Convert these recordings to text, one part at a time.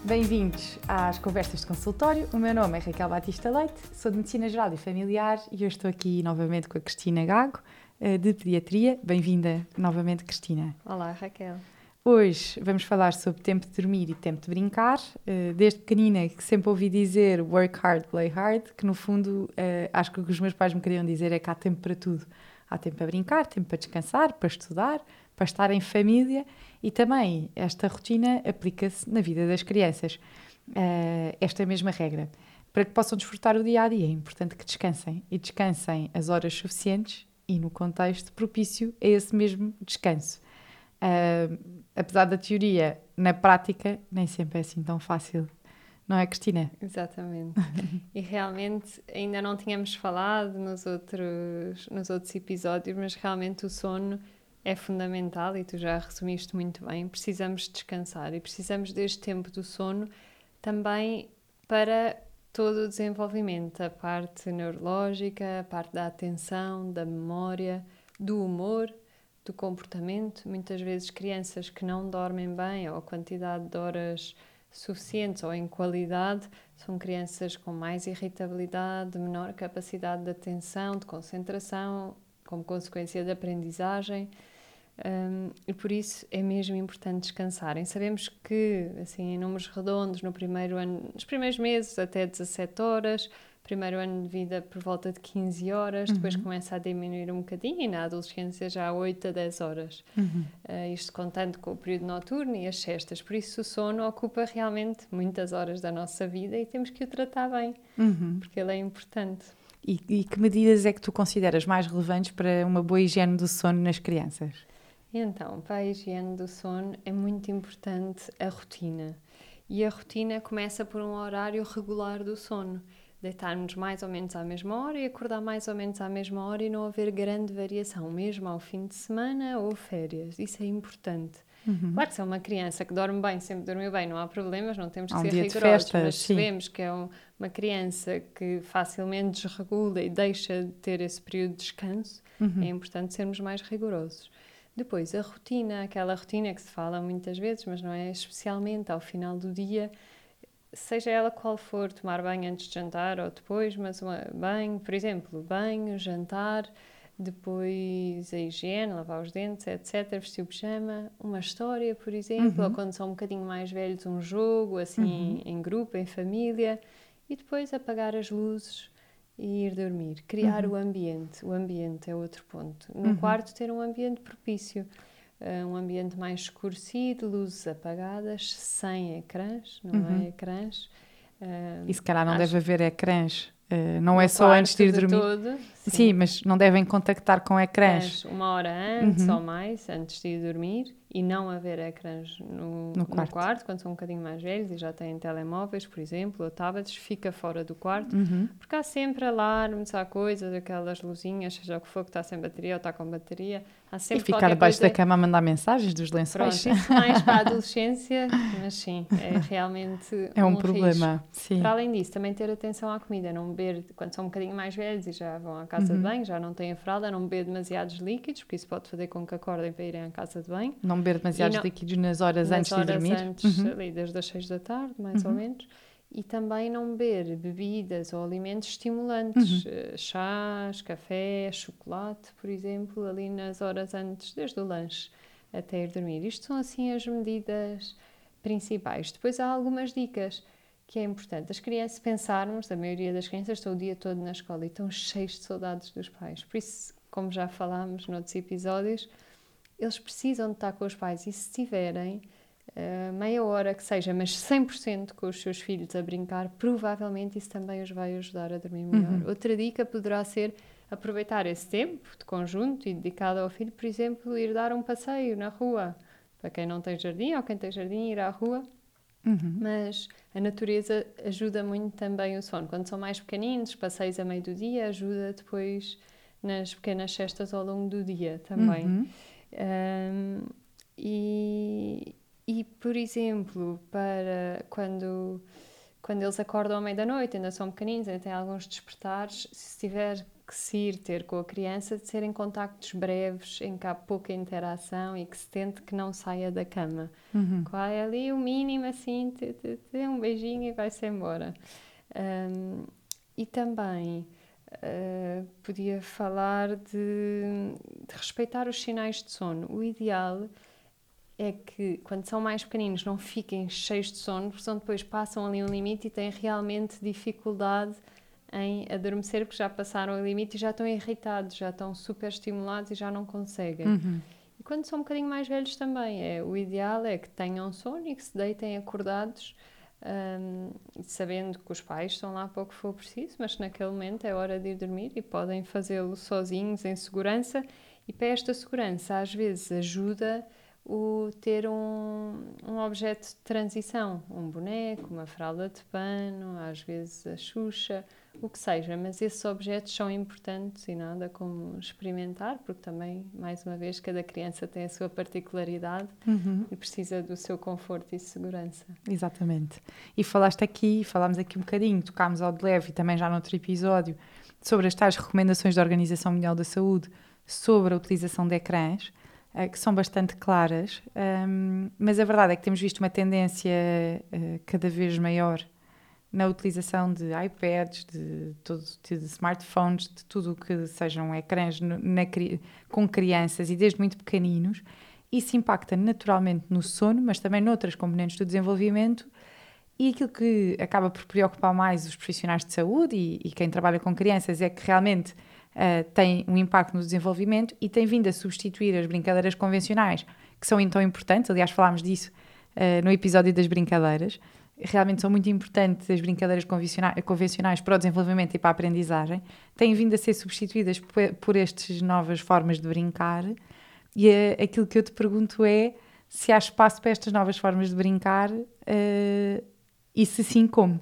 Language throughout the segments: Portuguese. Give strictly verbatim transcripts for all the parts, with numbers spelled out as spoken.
Bem-vindos às Conversas de Consultório. O meu nome é Raquel Batista Leite, sou de Medicina Geral e Familiar e eu estou aqui novamente com a Cristina Gago, de Pediatria. Bem-vinda novamente, Cristina. Olá, Raquel. Hoje vamos falar sobre tempo de dormir e tempo de brincar. Desde pequenina que sempre ouvi dizer work hard, play hard, que no fundo acho que o que os meus pais me queriam dizer é que há tempo para tudo. Há tempo para brincar, tempo para descansar, para estudar, para estar em família e também esta rotina aplica-se na vida das crianças. Esta é a mesma regra. Para que possam desfrutar o dia-a-dia é importante que descansem e descansem as horas suficientes e no contexto propício a esse mesmo descanso. Uh, apesar da teoria, na prática nem sempre é assim tão fácil, não é, Cristina? Exatamente. E realmente ainda não tínhamos falado nos outros, nos outros episódios, mas realmente o sono é fundamental e tu já resumiste muito bem. Precisamos descansar e precisamos deste tempo do sono também para todo o desenvolvimento, a parte neurológica, a parte da atenção, da memória, do humor, do comportamento. Muitas vezes crianças que não dormem bem ou a quantidade de horas suficientes ou em qualidade são crianças com mais irritabilidade, menor capacidade de atenção, de concentração, como consequência da aprendizagem. Um, e por isso é mesmo importante descansarem. Sabemos que, assim, em números redondos, no primeiro ano, nos primeiros meses até dezassete horas, primeiro ano de vida por volta de quinze horas, uhum. Depois começa a diminuir um bocadinho e na adolescência já oito a dez horas. Uhum. Uh, isto contando com o período noturno e as cestas. Por isso o sono ocupa realmente muitas horas da nossa vida e temos que o tratar bem, uhum. Porque ele é importante. E, e que medidas é que tu consideras mais relevantes para uma boa higiene do sono nas crianças? Então, para a higiene do sono é muito importante a rotina. E a rotina começa por um horário regular do sono. Deitarmos mais ou menos à mesma hora e acordar mais ou menos à mesma hora e não haver grande variação, mesmo ao fim de semana ou férias. Isso é importante. Uhum. Claro que se é uma criança que dorme bem, sempre dormiu bem, não há problemas, não temos que há um ser dia rigorosos. De festa, mas sim. Se vemos que é um, uma criança que facilmente desregula e deixa de ter esse período de descanso, uhum. É importante sermos mais rigorosos. Depois, a rotina, aquela rotina que se fala muitas vezes, mas não é especialmente ao final do dia, seja ela qual for, tomar banho antes de jantar ou depois, mas uma, banho, por exemplo, banho, jantar, depois a higiene, lavar os dentes, etcétera, vestir o pijama, uma história, por exemplo, uhum. Ou quando são um bocadinho mais velhos, um jogo, assim, uhum. Em grupo, em família, e depois apagar as luzes e ir dormir. Criar uhum. o ambiente. O ambiente é outro ponto. No uhum. quarto, ter um ambiente propício. Uh, um ambiente mais escurecido, luzes apagadas, sem ecrãs, não uhum. é ecrãs. Uh, e se calhar não acho... deve haver ecrãs. Uh, não no é só antes de ir de dormir. Todo, sim. sim, mas não devem contactar com ecrãs. Uma hora antes uhum. ou mais, antes de ir dormir. E não haver ecrãs no, no, quarto. no quarto, quando são um bocadinho mais velhos e já têm telemóveis, por exemplo, ou tablets, fica fora do quarto, uhum. Porque há sempre alarmes, há coisas, aquelas luzinhas, seja o que for, que está sem bateria ou está com bateria. Há sempre e ficar debaixo coisa... da cama a mandar mensagens dos lençóis. Pronto, isso mais para a adolescência, mas sim, é realmente é um, um problema. Sim. Para além disso, também ter atenção à comida, não beber, quando são um bocadinho mais velhos e já vão à casa uhum. de banho, já não têm a fralda, não beber demasiados líquidos, porque isso pode fazer com que acordem para irem à casa de banho. Não beber demasiados não, líquidos nas horas nas antes horas de dormir. antes, uhum. ali, desde as seis da tarde, mais uhum. ou menos. E também não beber bebidas ou alimentos estimulantes, uhum. chás, café, chocolate, por exemplo, ali nas horas antes, desde o lanche até ir dormir. Isto são assim as medidas principais. Depois há algumas dicas que é importante. As crianças, pensarmos, a maioria das crianças estão o dia todo na escola e estão cheios de saudades dos pais. Por isso, como já falámos noutros episódios, eles precisam de estar com os pais e se tiverem Uh, meia hora que seja, mas cem por cento com os seus filhos a brincar, provavelmente isso também os vai ajudar a dormir melhor. Uhum. Outra dica poderá ser aproveitar esse tempo de conjunto e dedicado ao filho, por exemplo, ir dar um passeio na rua. Para quem não tem jardim ou quem tem jardim, ir à rua. Uhum. Mas a natureza ajuda muito também o sono. Quando são mais pequeninos, passeios a meio do dia, ajuda depois nas pequenas cestas ao longo do dia também. Uhum. Um, e... E, por exemplo, para quando, quando eles acordam à meia da noite, ainda são pequeninos, ainda têm alguns despertares, se estiver conseguir ter com a criança, de serem contactos breves, em que há pouca interação e que se tente que não saia da cama. Uhum. Vai ali o mínimo, assim, te, te, te, um beijinho e vai-se embora. Um, e também uh, podia falar de, de respeitar os sinais de sono. O ideal é que, quando são mais pequeninos, não fiquem cheios de sono, porque senão depois passam ali um limite e têm realmente dificuldade em adormecer, porque já passaram o limite e já estão irritados, já estão super estimulados e já não conseguem. Uhum. E quando são um bocadinho mais velhos também, é, o ideal é que tenham sono e que se deitem acordados, um, sabendo que os pais estão lá para o que for preciso, mas que naquele momento é hora de ir dormir e podem fazê-lo sozinhos, em segurança. E para esta segurança, às vezes ajuda o ter um, um objeto de transição, um boneco, uma fralda de pano, às vezes a Xuxa, o que seja, mas esses objetos são importantes e nada como experimentar, porque também, mais uma vez, cada criança tem a sua particularidade Uhum. e precisa do seu conforto e segurança. Exatamente. E falaste aqui, falámos aqui um bocadinho, tocámos ao de leve e também já noutro episódio, sobre as tais recomendações da Organização Mundial da Saúde sobre a utilização de ecrãs, uh, que são bastante claras, um, mas a verdade é que temos visto uma tendência uh, cada vez maior na utilização de iPads, de, todo, de smartphones, de tudo o que sejam ecrãs no, na, com crianças e desde muito pequeninos. Isso impacta naturalmente no sono, mas também noutras componentes do desenvolvimento, e aquilo que acaba por preocupar mais os profissionais de saúde e, e quem trabalha com crianças é que realmente uh, tem um impacto no desenvolvimento e tem vindo a substituir as brincadeiras convencionais, que são então importantes. Aliás, falámos disso uh, no episódio das brincadeiras. Realmente são muito importantes as brincadeiras convencionais, convencionais para o desenvolvimento e para a aprendizagem. Têm vindo a ser substituídas por, por estas novas formas de brincar. E uh, aquilo que eu te pergunto é se há espaço para estas novas formas de brincar uh, e se sim, como?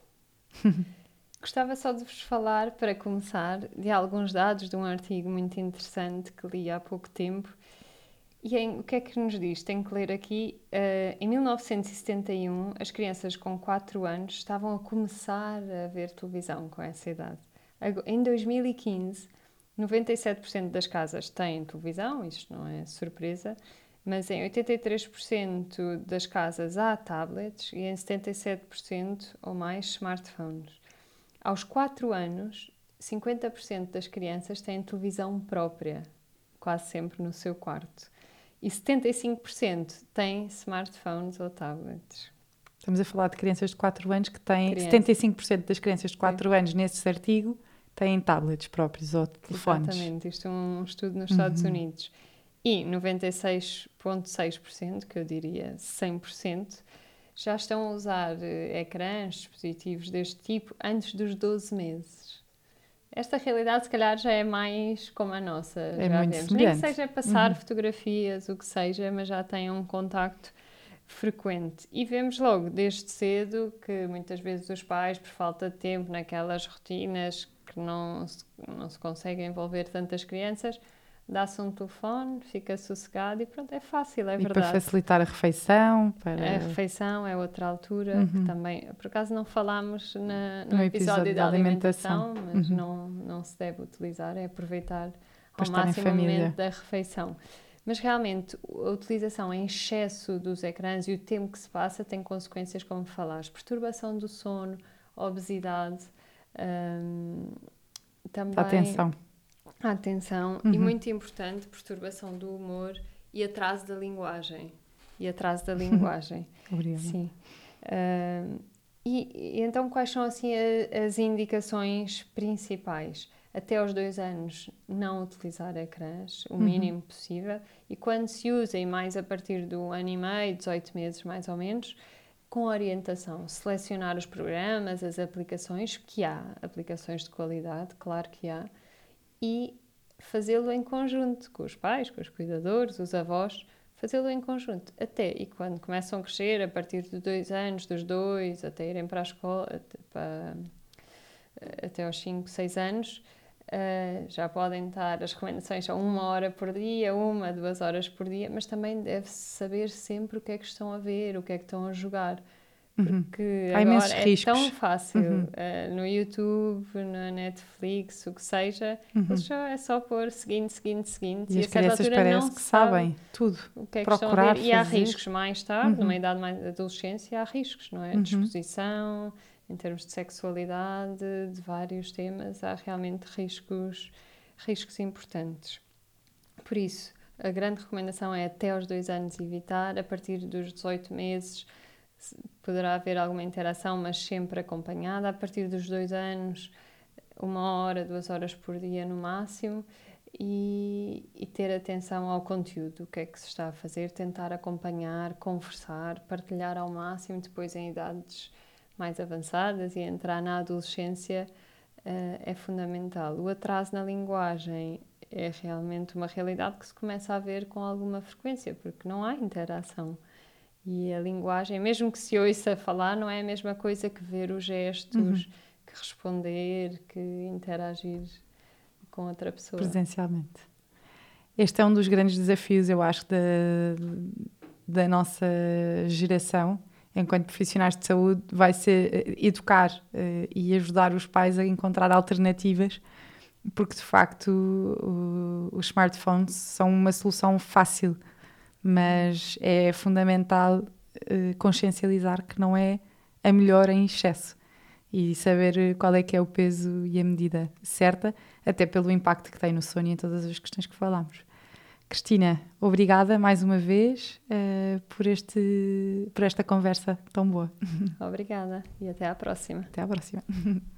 Gostava só de vos falar, para começar, de alguns dados de um artigo muito interessante que li há pouco tempo. E em, o que é que nos diz? Tenho que ler aqui. Uh, em mil novecentos e setenta e um, as crianças com quatro anos estavam a começar a ver televisão com essa idade. Em dois mil e quinze, noventa e sete por cento das casas têm televisão, isto não é surpresa, mas em oitenta e três por cento das casas há tablets e em setenta e sete por cento ou mais smartphones. Aos quatro anos, cinquenta por cento das crianças têm televisão própria, quase sempre no seu quarto. E setenta e cinco por cento têm smartphones ou tablets. Estamos a falar de crianças de quatro anos que têm... Criança. setenta e cinco por cento das crianças de quatro anos nesse artigo têm tablets próprios ou telefones. Exatamente. Isto é um estudo nos Estados Uhum. Unidos. E noventa e seis vírgula seis por cento, que eu diria cem por cento, já estão a usar uh, ecrãs, dispositivos deste tipo, antes dos doze meses. Esta realidade, se calhar, já é mais como a nossa. É já muito vemos. semelhante. Nem que seja passar Uhum. fotografias, o que seja, mas já têm um contacto frequente. E vemos logo, desde cedo, que muitas vezes os pais, por falta de tempo, naquelas rotinas que não se, não se conseguem envolver tantas crianças, dá-se um telefone, fica sossegado e pronto, é fácil, é e verdade. para facilitar a refeição. Para... A refeição é outra altura, Uhum. que também, por acaso não falámos na, no, No episódio, episódio da da alimentação, alimentação. mas Uhum. não, não se deve utilizar, é aproveitar Para ao estar em máximo o família. momento da refeição. Mas realmente a utilização em excesso dos ecrãs e o tempo que se passa tem consequências, como falaste, perturbação do sono, obesidade, hum, também... Atenção. A atenção Uhum. e, muito importante, perturbação do humor e atraso da linguagem. E atraso da linguagem. Obrigada. Sim. Uh, e, e então, quais são assim a, as indicações principais? Até aos dois anos, não utilizar ecrãs, o mínimo uhum. possível. E quando se usa, e mais a partir do ano e meio, dezoito meses mais ou menos, com orientação, selecionar os programas, as aplicações, que há aplicações de qualidade, claro que há, e fazê-lo em conjunto com os pais, com os cuidadores, os avós, fazê-lo em conjunto. Até, e quando começam a crescer, a partir de dois anos, dos dois, até irem para a escola, até, para, até aos cinco, seis anos, uh, já podem estar, as recomendações são uma hora por dia, uma, duas horas por dia, mas também deve-se saber sempre o que é que estão a ver, o que é que estão a jogar. Porque Há imensos agora riscos. é tão fácil. Uhum. Uh, no YouTube, na Netflix, o que seja, Uhum. já é só pôr seguinte, seguinte, seguinte. E, E as a certa crianças altura parece não que se sabem tudo. o que é que Procurar, estão a ver. E há fazer. riscos mais tarde, Uhum. numa idade mais de adolescência, há riscos, não é? Uhum. De exposição, em termos de sexualidade, de vários temas, há realmente riscos, riscos importantes. Por isso, a grande recomendação é até aos dois anos evitar, a partir dos dezoito meses poderá haver alguma interação, mas sempre acompanhada, a partir dos dois anos, uma hora, duas horas por dia no máximo, e, e ter atenção ao conteúdo, o que é que se está a fazer, tentar acompanhar, conversar, partilhar ao máximo, depois em idades mais avançadas e entrar na adolescência uh, é fundamental. O atraso na linguagem é realmente uma realidade que se começa a ver com alguma frequência, porque não há interação. E a linguagem, mesmo que se ouça falar, não é a mesma coisa que ver os gestos, uhum. que responder, que interagir com outra pessoa. Presencialmente. Este é um dos grandes desafios, eu acho, da, da nossa geração, enquanto profissionais de saúde, vai ser educar uh, e ajudar os pais a encontrar alternativas, porque de facto o, os smartphones são uma solução fácil, mas é fundamental uh, consciencializar que não é a melhor em excesso e saber qual é que é o peso e a medida certa, até pelo impacto que tem no sono e em todas as questões que falámos. Cristina, obrigada mais uma vez uh, por, este, por esta conversa tão boa. Obrigada e até à próxima. Até à próxima.